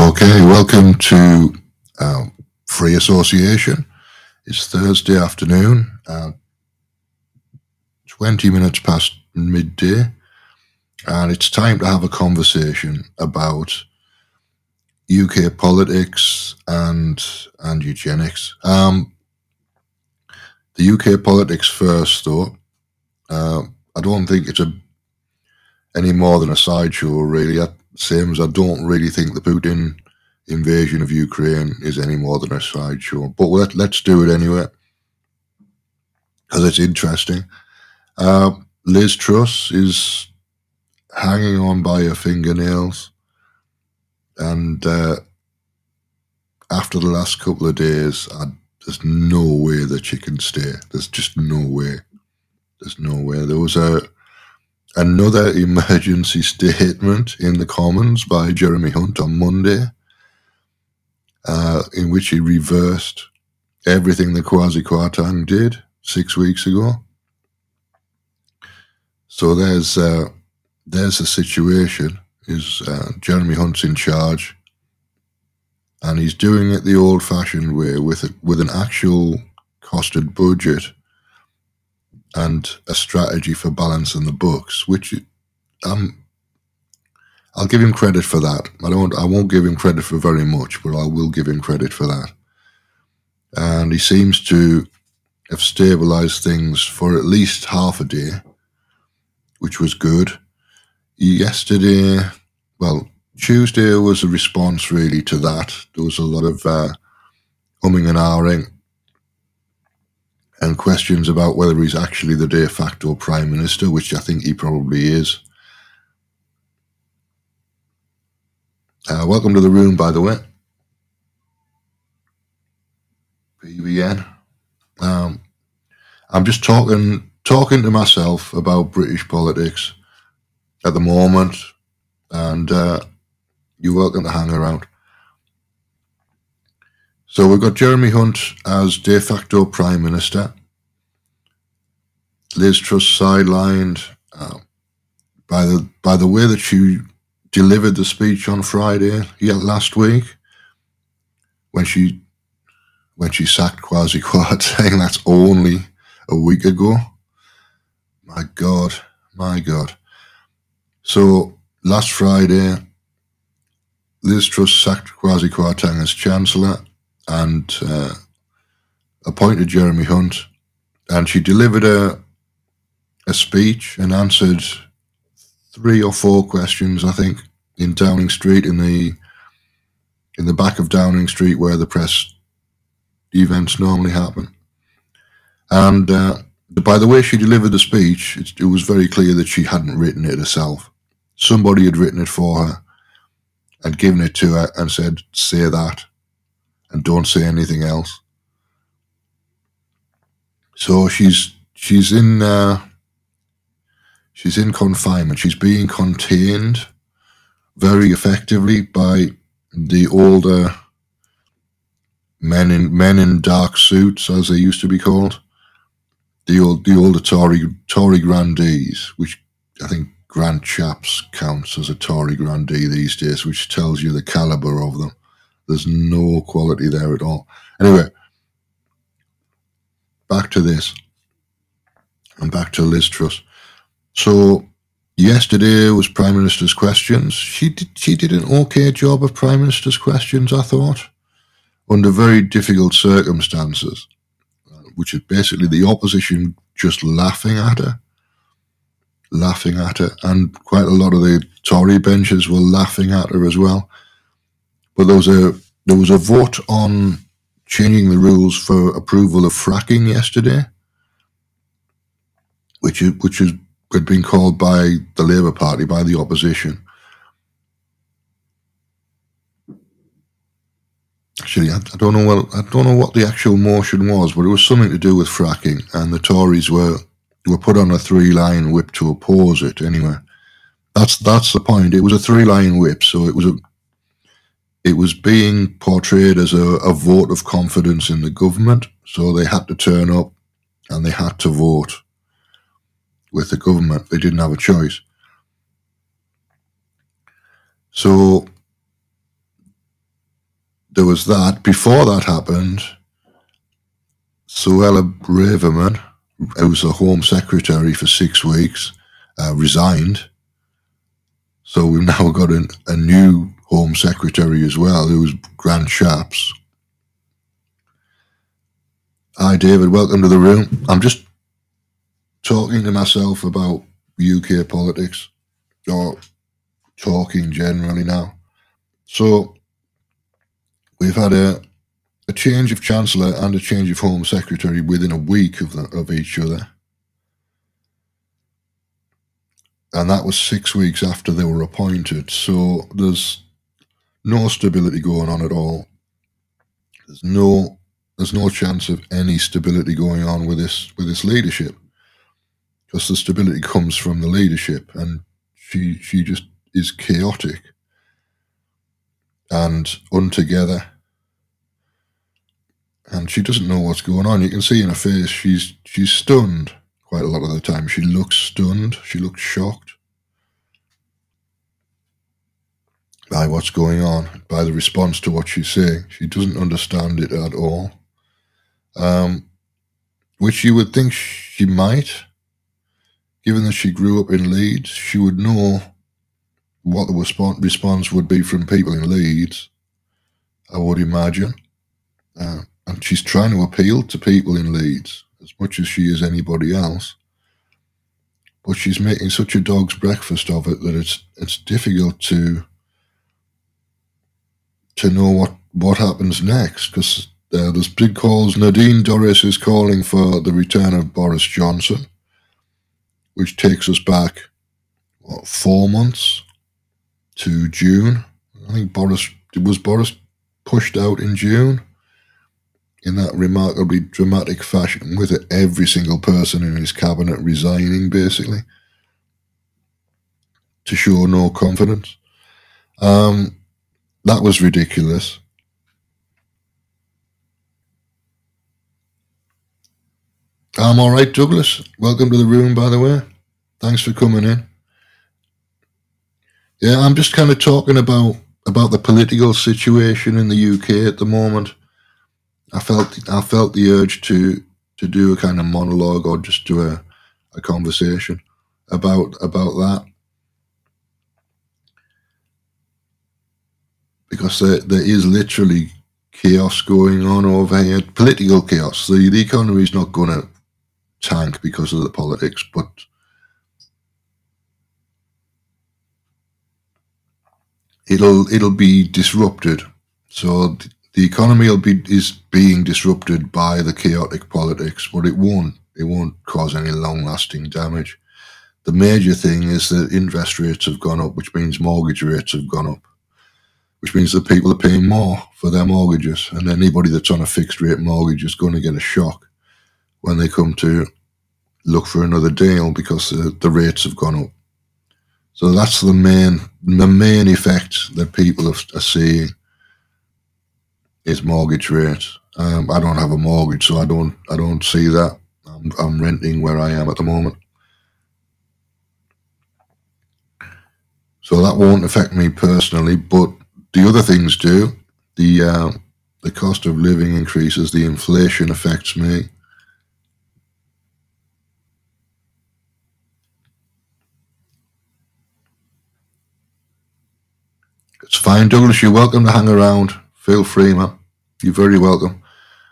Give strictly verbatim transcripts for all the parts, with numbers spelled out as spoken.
Okay, welcome to uh, Free Association. It's Thursday afternoon, uh, twenty minutes past midday, and it's time to have a conversation about U K politics and and eugenics. Um, the U K politics first, though. Uh, I don't think it's a any more than a sideshow, really. Same as I don't really think the Putin invasion of Ukraine is any more than a sideshow. But let, let's do it anyway, because it's interesting. Uh, Liz Truss is hanging on by her fingernails, and uh, after the last couple of days, I, there's no way that she can stay. There's just no way. There's no way. There was a another emergency statement in the Commons by Jeremy Hunt on Monday, uh, in which he reversed everything that Kwasi Kwarteng did six weeks ago. So there's uh, there's a situation. Is uh, Jeremy Hunt's in charge, and he's doing it the old-fashioned way with a, with an actual costed budget and a strategy for balancing the books, which um, I'll give him credit for that. I don't. I won't give him credit for very much, but I will give him credit for that. And he seems to have stabilised things for at least half a day, which was good. Yesterday, well, Tuesday was a response really to that. There was a lot of uh, umming and ahhing and questions about whether he's actually the de facto prime minister, which I think he probably is. Uh, welcome to the room, by the way. P V N. Um, I'm just talking talking to myself about British politics at the moment, and uh, you're welcome to hang around. So we've got Jeremy Hunt as de facto prime minister. Liz Truss sidelined uh, by the by the way that she delivered the speech on Friday, yeah, last week, when she when she sacked Kwasi Kwarteng. That's only a week ago. My God, my God. So last Friday, Liz Truss sacked Kwasi Kwarteng as Chancellor and uh, appointed Jeremy Hunt, and she delivered a a speech and answered three or four questions, I think, in Downing Street, in the in the back of Downing Street where the press events normally happen. And uh, by the way she delivered the speech, it, it was very clear that she hadn't written it herself. Somebody had written it for her and given it to her and said, say that and don't say anything else. So she's she's in uh, she's in confinement. She's being contained very effectively by the older men in men in dark suits, as they used to be called, the old the older Tory Tory grandees, which I think Grant Shapps counts as a Tory grandee these days, which tells you the calibre of them. There's no quality there at all. Anyway, back to this, and back to Liz Truss. So yesterday was Prime Minister's Questions. She did she did an okay job of Prime Minister's Questions, I thought, under very difficult circumstances, which is basically the opposition just laughing at her, laughing at her, and quite a lot of the Tory benches were laughing at her as well. But there was a there was a vote on changing the rules for approval of fracking yesterday, which is, which is, had been called by the Labour Party, by the opposition. Actually, I, I don't know what I don't know what the actual motion was, but it was something to do with fracking, and the Tories were were put on a three-line whip to oppose it. Anyway, that's that's the point. It was a three-line whip, so it was a it was being portrayed as a, a vote of confidence in the government. So they had to turn up, and they had to vote with the government. They didn't have a choice. So there was that. Before that happened, Suella Braverman, who was the Home Secretary for six weeks, uh, resigned. So we've now got an, a new Home Secretary as well, who's Grant Shapps. Hi, David. Welcome to the room. I'm just talking to myself about U K politics, or talking generally now. So we've had a, a change of Chancellor and a change of Home Secretary within a week of, the, of each other. And that was six weeks after they were appointed. So there's no stability going on at all. There's no there's no chance of any stability going on with this with this leadership, because the stability comes from the leadership, and she she just is chaotic and untogether, and she doesn't know what's going on. You can see in her face she's she's stunned quite a lot of the time. She looks stunned. She looks shocked by what's going on, by the response to what she's saying. She doesn't understand it at all, um, which you would think she might, given that she grew up in Leeds. She would know what the response response would be from people in Leeds, I would imagine. Uh, and she's trying to appeal to people in Leeds as much as she is anybody else. But she's making such a dog's breakfast of it that it's it's difficult to to know what, what happens next, because uh, there's big calls. Nadine Dorries is calling for the return of Boris Johnson, which takes us back, what, four months to June. I think Boris, was Boris pushed out in June in that remarkably dramatic fashion, with every single person in his cabinet resigning, basically, to show no confidence. Um, that was ridiculous. I'm all right, Douglas. Welcome to the room, by the way. Thanks for coming in. Yeah, I'm just kind of talking about about the political situation in the U K at the moment. I felt I felt the urge to to do a kind of monologue, or just do a, a conversation about about that, because there, there is literally chaos going on over here, political chaos. The, the economy is not going to tank because of the politics, but it'll it'll be disrupted. So the economy will be is being disrupted by the chaotic politics, but it won't it won't cause any long-lasting damage. The major thing is that interest rates have gone up, which means mortgage rates have gone up, which means that people are paying more for their mortgages, and anybody that's on a fixed rate mortgage is going to get a shock when they come to look for another deal, because the, the rates have gone up. So that's the main the main effect that people are, are seeing, is mortgage rates. Um, I don't have a mortgage, so I don't I don't see that. I'm, I'm renting where I am at the moment, so that won't affect me personally. But the other things do. The uh, the cost of living increases. The inflation affects me. It's fine, Douglas. You're welcome to hang around. Feel free, man. You're very welcome.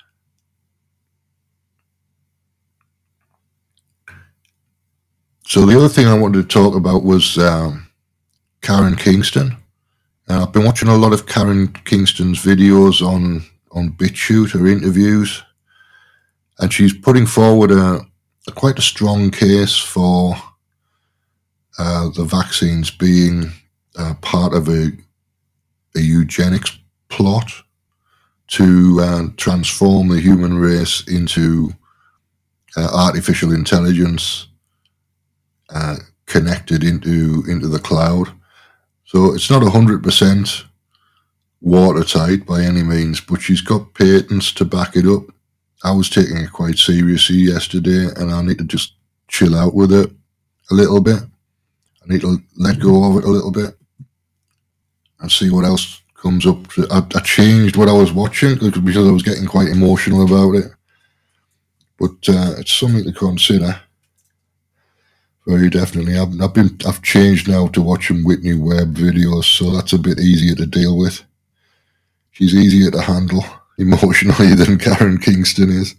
So the other thing I wanted to talk about was um, Karen Kingston. And I've been watching a lot of Karen Kingston's videos on, on BitChute, her interviews, and she's putting forward a, a quite a strong case for uh, the vaccines being uh, part of a, a eugenics plot to uh, transform the human race into uh, artificial intelligence uh, connected into into the cloud. So it's not one hundred percent watertight by any means, but she's got patents to back it up. I was taking it quite seriously yesterday, and I need to just chill out with it a little bit. I need to let go of it a little bit and see what else comes up. To, I, I changed what I was watching because I was getting quite emotional about it. But uh, it's something to consider. Very definitely. I've, I've been I've changed now to watching Whitney Webb videos, so that's a bit easier to deal with. She's easier to handle emotionally than Karen Kingston is.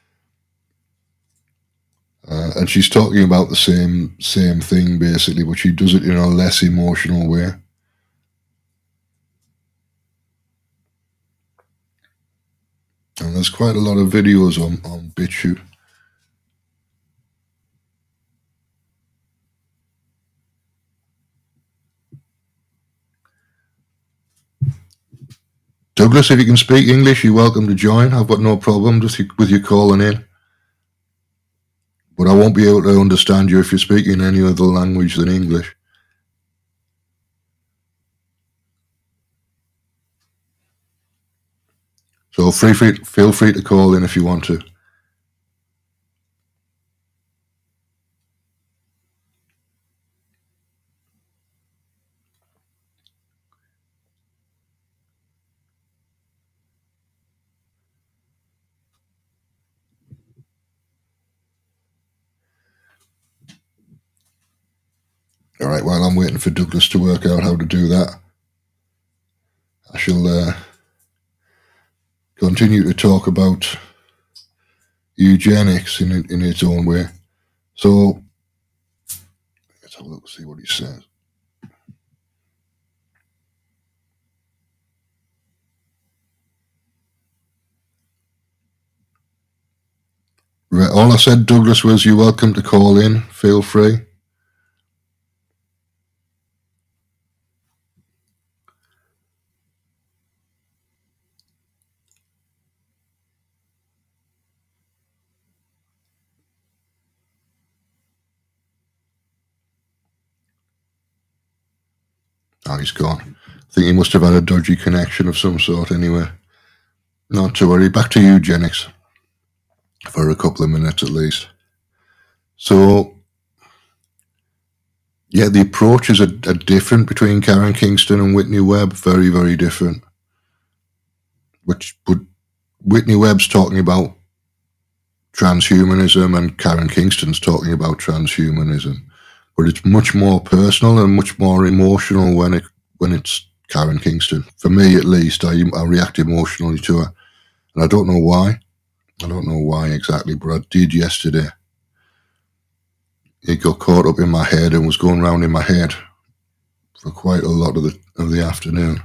Uh, and she's talking about the same same thing basically, but she does it in a less emotional way. And there's quite a lot of videos on, on BitChute. Douglas, if you can speak English, you're welcome to join. I've got no problem with you, with you calling in. But I won't be able to understand you if you're speaking any other language than English. So free, free, feel free to call in if you want to. All right, while I'm waiting for Douglas to work out how to do that, I shall uh, continue to talk about eugenics in, in its own way. So let's have a look, see what he says. Right, all I said, Douglas, was you're welcome to call in. Feel free. Oh, he's gone. I think he must have had a dodgy connection of some sort anyway. Not to worry. Back to eugenics for a couple of minutes at least. So, yeah, the approaches are, are different between Karen Kingston and Whitney Webb. Very, very different. Which, but Whitney Webb's talking about transhumanism and Karen Kingston's talking about transhumanism. But it's much more personal and much more emotional when it when it's Karen Kingston. For me, at least, I, I react emotionally to her. And I don't know why. I don't know why exactly, but I did yesterday. It got caught up in my head and was going round in my head for quite a lot of the of the afternoon.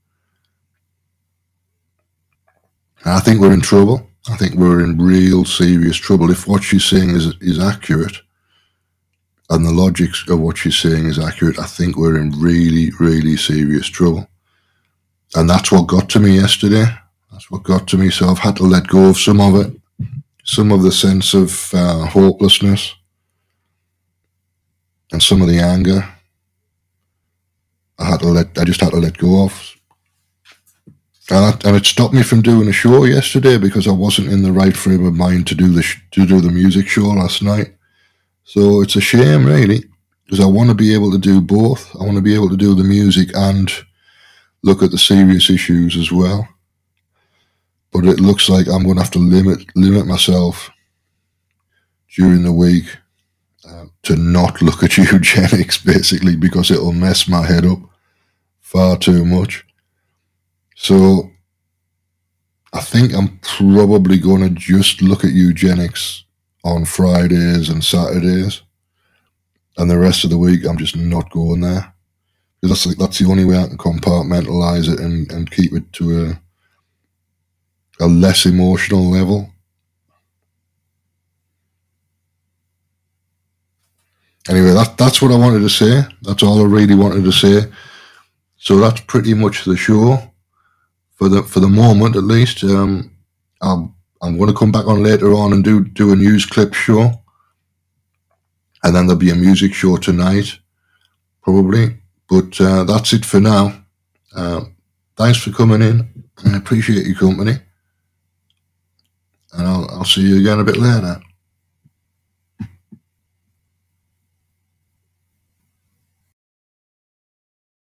And I think we're in trouble. I think we're in real serious trouble. If what she's saying is is accurate, and the logic of what she's saying is accurate, I think we're in really, really serious trouble. And that's what got to me yesterday. That's what got to me. So I've had to let go of some of it, some of the sense of uh, hopelessness, and some of the anger. I had to let. I just had to let go of. And, I, and it stopped me from doing a show yesterday because I wasn't in the right frame of mind to do the sh- to do the music show last night. So it's a shame, really, because I want to be able to do both. I want to be able to do the music and look at the serious issues as well. But it looks like I'm going to have to limit limit myself during the week uh, to not look at eugenics, basically, because it'll mess my head up far too much. So I think I'm probably going to just look at eugenics on Fridays and Saturdays, and the rest of the week I'm just not going there, because that's that's the only way I can compartmentalize it and, and keep it to a a less emotional level. Anyway, that that's what I wanted to say. That's all I really wanted to say. So that's pretty much the show for the for the moment, at least. Um, I'm I'm going to come back on later on and do do a news clip show. And then there'll be a music show tonight, probably. But uh, that's it for now. Uh, thanks for coming in. I appreciate your company. And I'll, I'll see you again a bit later.